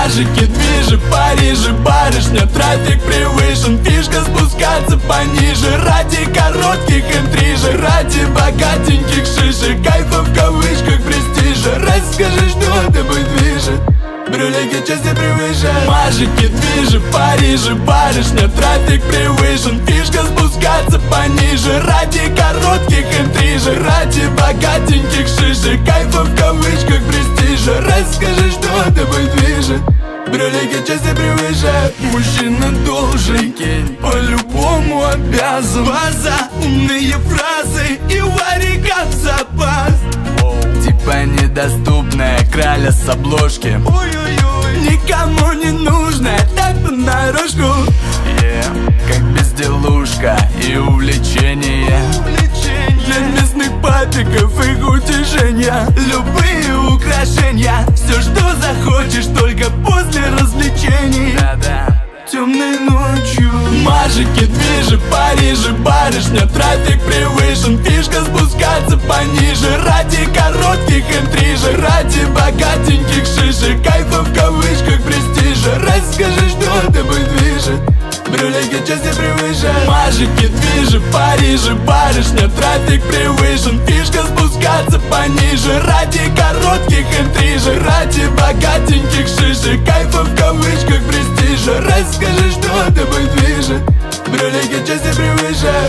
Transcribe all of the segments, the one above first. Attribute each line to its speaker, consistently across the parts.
Speaker 1: Мажики, движи, Парижи, барышня, трафик превышен. Фишка спускаться пониже ради коротких интрижек, ради богатеньких шишек, кайфа в кавычках, престижа. Расскажи, что тобой движет, брюлики части превыше. Мажики, движи, Парижи, барышня, трафик превышен. Фишка спускаться пониже ради коротких интрижек, ради богатеньких шишек, кайфа в кавычках, престижа. Расскажи, что тобой движет, брюлики части превыше. Мужчина должен, по-любому обязан. База, умные фразы и варикат запас. Типа недоступная, краля с обложки. Никому не нужная, так понарошку. Как безделушка и увлечение для местных папиков их утешения. Любые украшения, все, что захочешь, только после развлечений. Темной ночью. Мажики, движи, Парижи, барышня, трафик превышен. Фишка спускаться пониже ради коротких интрижек, ради богатеньких шишек, кайфа в кавычках, престижа. Расскажи, что тобой движет, брюлики части превыше. Мажики, движи, Парижи, барышня, трафик превышен. Фишка спускаться пониже ради коротких интрижек, ради богатеньких шишек, кайфа в кавычках, престижа. Расскажи, что тобой движет, брюлики части превыше.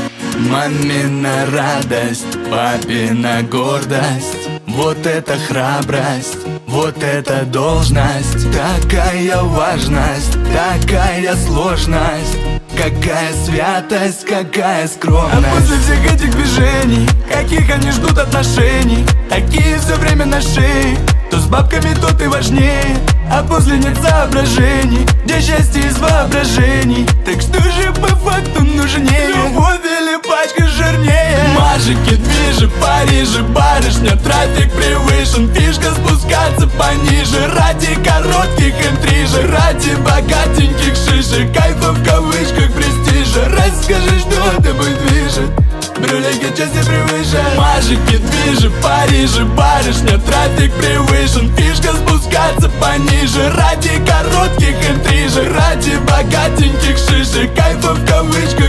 Speaker 1: Мамина радость, папина гордость. Вот это храбрость, вот это должность. Такая важность, такая сложность. Какая святость, какая скромность. А после всех этих движений, каких они ждут отношений, такие все время на шее. То с бабками, то ты важнее, а после нет соображений, где счастье из воображений. Так что же по факту нужнее, любовь или пачка жирнее? Мажики, движи, Парижи, барышня, трафик превышен. Фишка спускаться пониже ради коротких интрижек, ради богатеньких шишек, кайфа в кавычках, престижа. Расскажи, что тобой движет, брюлики части превыше. Мажики, движи, Парижи, барышня, трафик превышен. Фишка спускаться пониже ради коротких интрижек, ради богатеньких шишек, кайфа в кавычках,